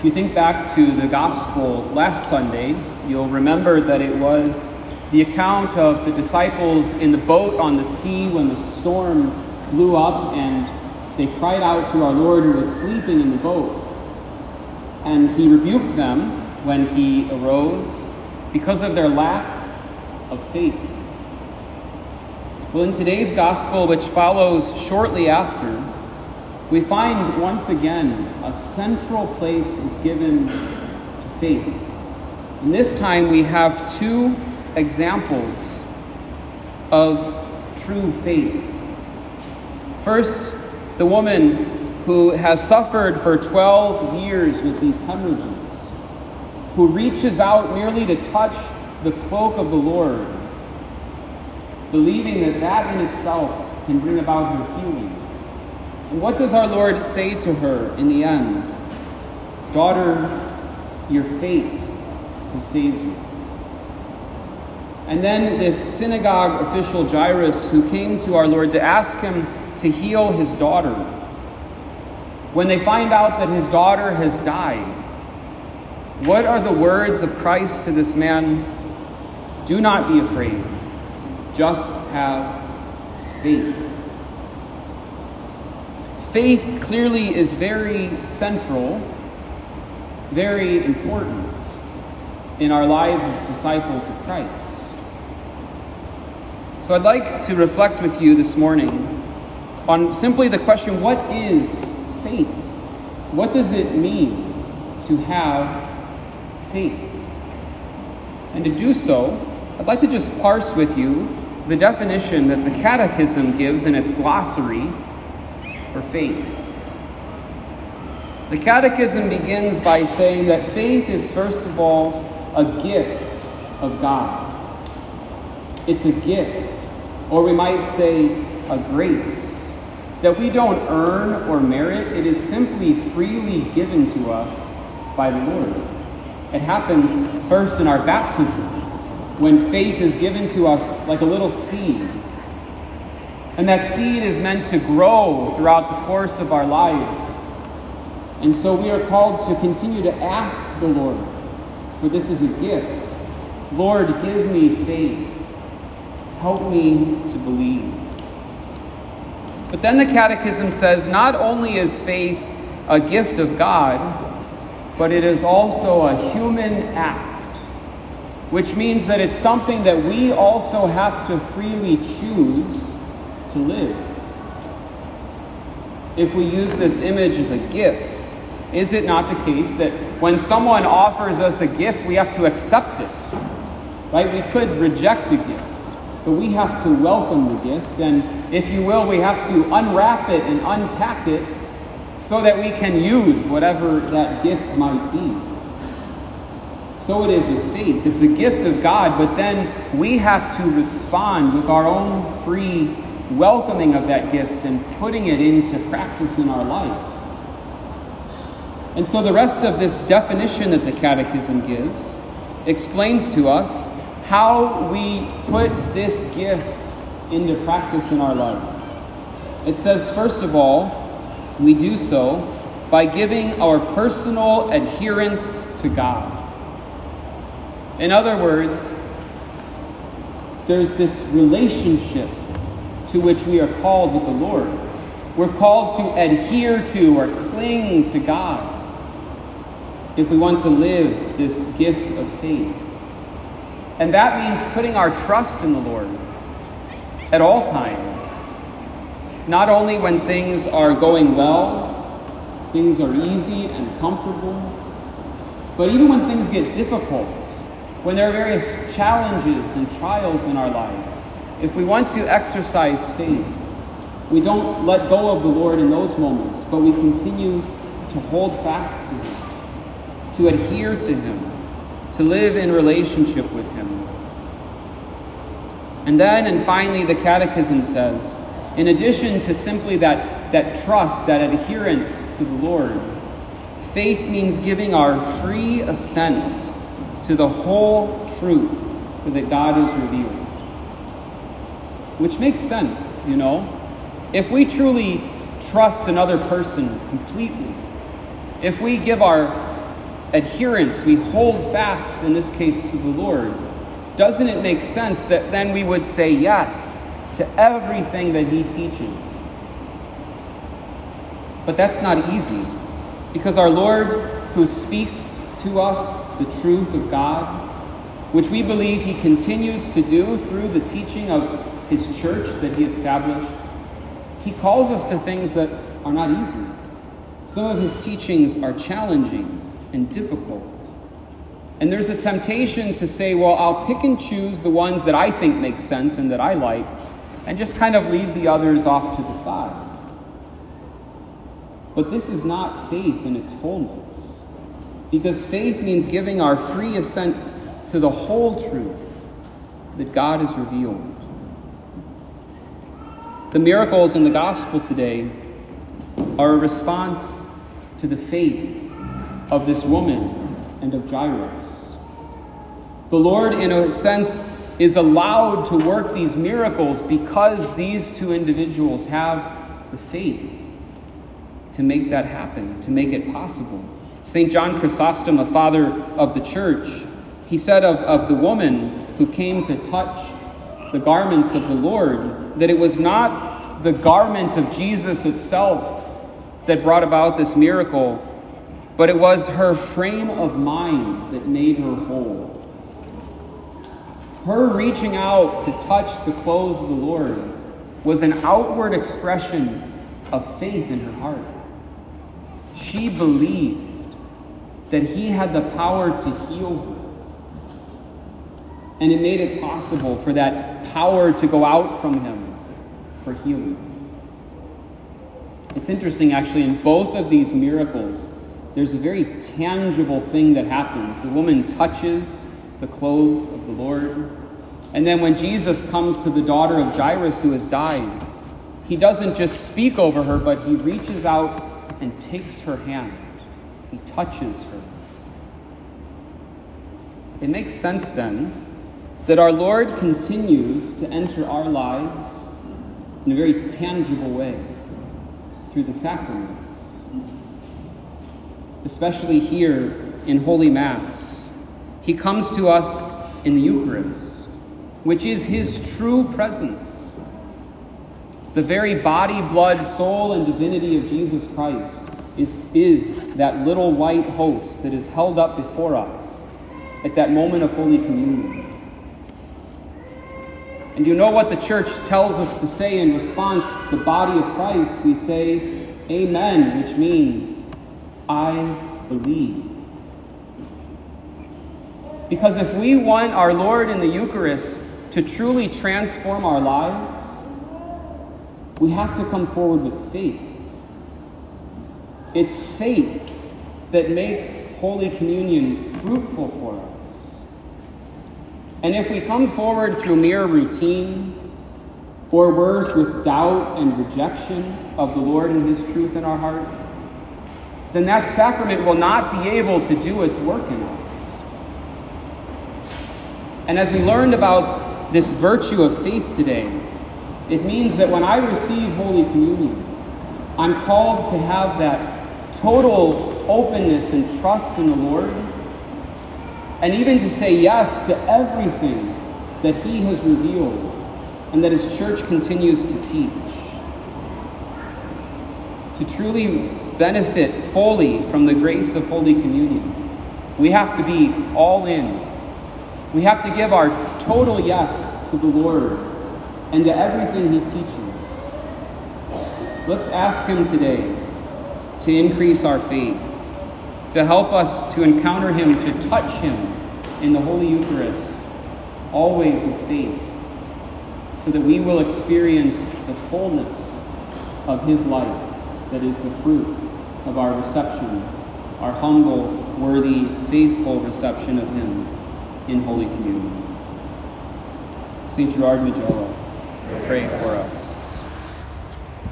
If you think back to the gospel last Sunday, you'll remember that it was the account of the disciples in the boat on the sea when the storm blew up, and they cried out to our Lord who was sleeping in the boat. And he rebuked them when he arose because of their lack of faith. Well, in today's gospel, which follows shortly after, we find once again a central place is given to faith. And this time we have two examples of true faith. First, the woman who has suffered for 12 years with these hemorrhages, who reaches out merely to touch the cloak of the Lord, believing that that in itself can bring about her healing. And what does our Lord say to her in the end? Daughter, your faith has saved you. And then this synagogue official Jairus, who came to our Lord to ask him to heal his daughter, when they find out that his daughter has died, what are the words of Christ to this man? Do not be afraid, just have faith. Faith clearly is very central, very important in our lives as disciples of Christ. So I'd like to reflect with you this morning on simply the question, what is faith? What does it mean to have faith? And to do so, I'd like to just parse with you the definition that the Catechism gives in its glossary for faith. The Catechism begins by saying that faith is, first of all, a gift of God. It's a gift, or we might say a grace, that we don't earn or merit. It is simply freely given to us by the Lord. It happens first in our baptism, when faith is given to us like a little seed. And that seed is meant to grow throughout the course of our lives. And so we are called to continue to ask the Lord, for this is a gift. Lord, give me faith. Help me to believe. But then the Catechism says not only is faith a gift of God, but it is also a human act, which means that it's something that we also have to freely choose to live. If we use this image of a gift, is it not the case that when someone offers us a gift, we have to accept it? Right? We could reject a gift, but we have to welcome the gift, and if you will, we have to unwrap it and unpack it so that we can use whatever that gift might be. So it is with faith. It's a gift of God, but then we have to respond with our own free welcoming of that gift and putting it into practice in our life. And so the rest of this definition that the Catechism gives explains to us how we put this gift into practice in our life. It says, first of all, we do so by giving our personal adherence to God. In other words, there's this relationship to which we are called with the Lord. We're called to adhere to or cling to God if we want to live this gift of faith. And that means putting our trust in the Lord at all times. Not only when things are going well, things are easy and comfortable, but even when things get difficult, when there are various challenges and trials in our lives. If we want to exercise faith, we don't let go of the Lord in those moments, but we continue to hold fast to Him, to adhere to Him, to live in relationship with Him. And then, and finally, the Catechism says, in addition to simply that trust, that adherence to the Lord, faith means giving our free assent to the whole truth that God has revealed. Which makes sense, you know. If we truly trust another person completely, if we give our adherence, we hold fast, in this case, to the Lord, doesn't it make sense that then we would say yes to everything that he teaches? But that's not easy, because our Lord, who speaks to us the truth of God, which we believe he continues to do through the teaching of his church that he established, he calls us to things that are not easy. Some of his teachings are challenging and difficult. And there's a temptation to say, well, I'll pick and choose the ones that I think make sense and that I like, and just kind of leave the others off to the side. But this is not faith in its fullness, because faith means giving our free assent to the whole truth that God has revealed. The miracles in the gospel today are a response to the faith of this woman and of Jairus. The Lord, in a sense, is allowed to work these miracles because these two individuals have the faith to make that happen, to make it possible. St. John Chrysostom, a father of the church, he said of the woman who came to touch the garments of the Lord, that it was not the garment of Jesus itself that brought about this miracle, but it was her frame of mind that made her whole. Her reaching out to touch the clothes of the Lord was an outward expression of faith in her heart. She believed that he had the power to heal her. And it made it possible for that power to go out from him for healing. It's interesting, actually, in both of these miracles, there's a very tangible thing that happens. The woman touches the clothes of the Lord. And then when Jesus comes to the daughter of Jairus who has died, he doesn't just speak over her, but he reaches out and takes her hand. He touches her. It makes sense then that our Lord continues to enter our lives in a very tangible way through the sacraments. Especially here in Holy Mass. He comes to us in the Eucharist, which is his true presence. The very body, blood, soul, and divinity of Jesus Christ is that little white host that is held up before us at that moment of Holy Communion. And you know what the Church tells us to say in response to the body of Christ? We say, Amen, which means, I believe. Because if we want our Lord in the Eucharist to truly transform our lives, we have to come forward with faith. It's faith that makes Holy Communion fruitful for us. And if we come forward through mere routine, or worse, with doubt and rejection of the Lord and his truth in our heart, then that sacrament will not be able to do its work in us. And as we learned about this virtue of faith today, it means that when I receive Holy Communion, I'm called to have that total openness and trust in the Lord, and even to say yes to everything that he has revealed and that his church continues to teach. To truly benefit fully from the grace of Holy Communion, we have to be all in. We have to give our total yes to the Lord and to everything he teaches. Let's ask him today to increase our faith, to help us to encounter him, to touch him in the Holy Eucharist, always with faith, so that we will experience the fullness of his life that is the fruit of our reception, our humble, worthy, faithful reception of him in Holy Communion. St. Gerard Majella, pray for us.